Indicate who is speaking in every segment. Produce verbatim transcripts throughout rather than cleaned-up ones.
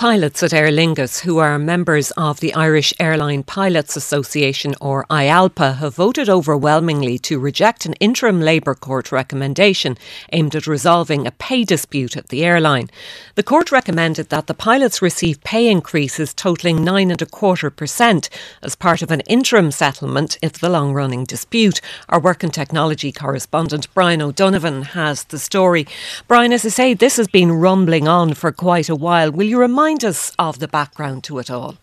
Speaker 1: Pilots at Aer Lingus, who are members of the Irish Airline Pilots Association, or I A L P A, have voted overwhelmingly to reject an interim Labour Court recommendation aimed at resolving a pay dispute at the airline. The court recommended that the pilots receive pay increases totalling nine and a quarter percent as part of an interim settlement of the long-running dispute. Our work and technology correspondent Brian O'Donovan has the story. Brian, as I say, this has been rumbling on for quite a while. Will you remind us of the background to it all?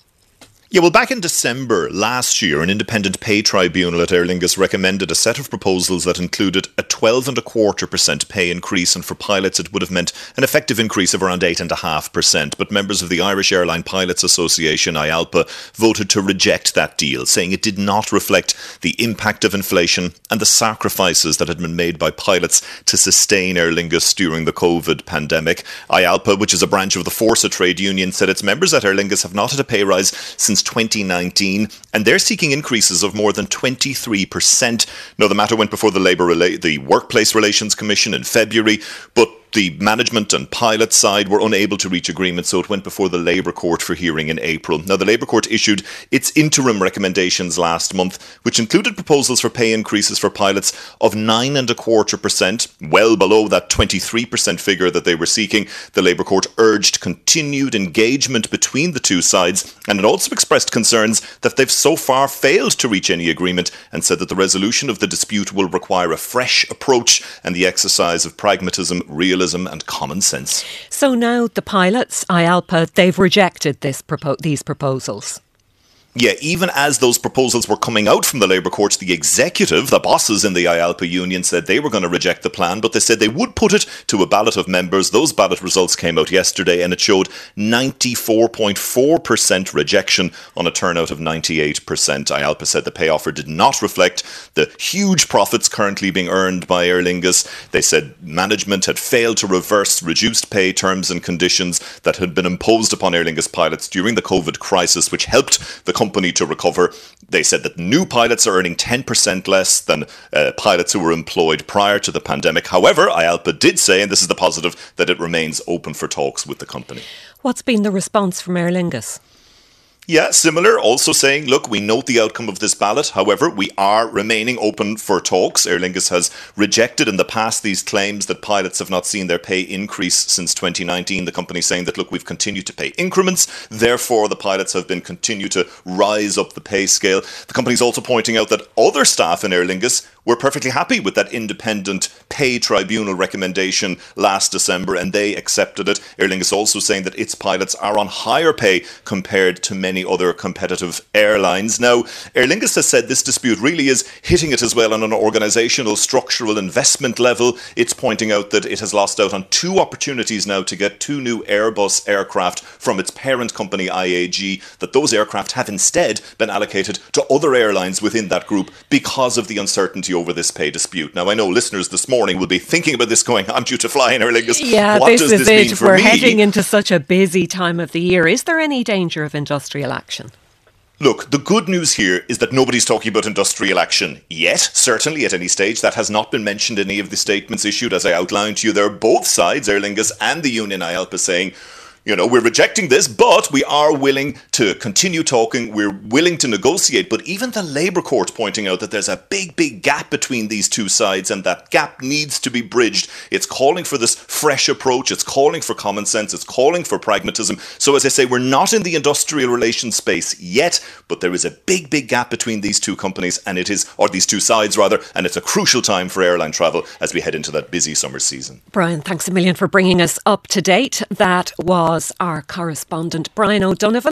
Speaker 2: Yeah, well, back in December last year, an independent pay tribunal at Aer Lingus recommended a set of proposals that included a twelve and a quarter percent pay increase, and for pilots it would have meant an effective increase of around eight and a half percent. But members of the Irish Airline Pilots Association, I A L P A, voted to reject that deal, saying it did not reflect the impact of inflation and the sacrifices that had been made by pilots to sustain Aer Lingus during the COVID pandemic. I A L P A, which is a branch of the Forsa trade union, said its members at Aer Lingus have not had a pay rise since twenty nineteen, and they're seeking increases of more than twenty-three percent. Now, the matter went before the Labour Rela- the Workplace Relations Commission in February, but the management and pilot side were unable to reach agreement, so it went before the Labour Court for hearing in April. Now, the Labour Court issued its interim recommendations last month, which included proposals for pay increases for pilots of nine and a quarter percent, well below that twenty-three percent figure that they were seeking. The Labour Court urged continued engagement between the two sides, and it also expressed concerns that they've so far failed to reach any agreement, and said that the resolution of the dispute will require a fresh approach and the exercise of pragmatism, realism and common sense.
Speaker 1: So now the pilots, I A L P A, they've rejected this propo- these proposals.
Speaker 2: Yeah, even as those proposals were coming out from the Labour Court, the executive, the bosses in the I A L P A union, said they were going to reject the plan, but they said they would put it to a ballot of members. Those ballot results came out yesterday, and it showed ninety-four point four percent rejection on a turnout of ninety-eight percent. I A L P A said the pay offer did not reflect the huge profits currently being earned by Aer Lingus. They said management had failed to reverse reduced pay terms and conditions that had been imposed upon Aer Lingus pilots during the COVID crisis, which helped the company company to recover. They said that new pilots are earning ten percent less than uh, pilots who were employed prior to the pandemic. However, I A L P A did say, and this is the positive, that it remains open for talks with the company.
Speaker 1: What's been the response from Aer Lingus?
Speaker 2: Yeah, similar, also saying, look, we note the outcome of this ballot. However, we are remaining open for talks. Aer Lingus has rejected in the past these claims that pilots have not seen their pay increase since twenty nineteen. The company saying that, look, we've continued to pay increments. Therefore, the pilots have been continued to rise up the pay scale. The company's also pointing out that other staff in Aer Lingus were perfectly happy with that independent pay tribunal recommendation last December, and they accepted it. Aer Lingus also saying that its pilots are on higher pay compared to many other competitive airlines. Now, Aer Lingus has said this dispute really is hitting it as well on an organisational, structural investment level. It's pointing out that it has lost out on two opportunities now to get two new Airbus aircraft from its parent company I A G, that those aircraft have instead been allocated to other airlines within that group because of the uncertainty over this pay dispute. Now, I know listeners this morning will be thinking about this going, I'm due to fly in Aer Lingus.
Speaker 1: Yeah,
Speaker 2: what
Speaker 1: this
Speaker 2: does
Speaker 1: is
Speaker 2: this
Speaker 1: it.
Speaker 2: mean for
Speaker 1: We're
Speaker 2: me?
Speaker 1: heading into such a busy time of the year. Is there any danger of industrial action?
Speaker 2: Look, the good news here is that nobody's talking about industrial action yet, certainly at any stage. That has not been mentioned in any of the statements issued. As I outlined to you, there are both sides, Aer Lingus and the union I A L P A, saying, you know, we're rejecting this, but we are willing to continue talking. We're willing to negotiate. But even the Labour Court pointing out that there's a big, big gap between these two sides, and that gap needs to be bridged. It's calling for this fresh approach. It's calling for common sense. It's calling for pragmatism. So, as I say, we're not in the industrial relations space yet, but there is a big, big gap between these two companies, and it is, or these two sides rather, and it's a crucial time for airline travel as we head into that busy summer season.
Speaker 1: Brian, thanks a million for bringing us up to date. That was our correspondent, Brian O'Donovan.